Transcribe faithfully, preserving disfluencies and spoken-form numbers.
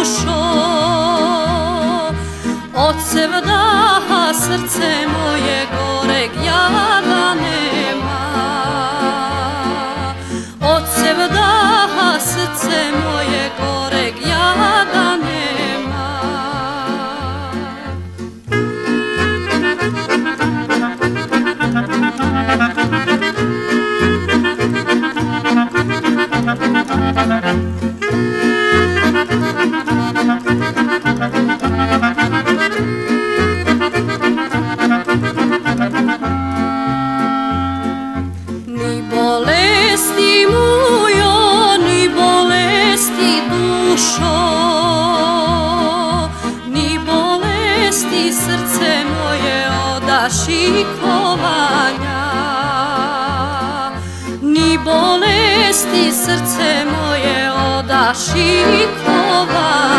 dušo, od sevdaha srce moje goreg jada nema. Od sevdaha srce moje goreg jada nema. Ni bolesti mujo, ni bolesti dušo, ni bolesti srce moje odašikovanja, ni bolesti srce moje odašikovanja.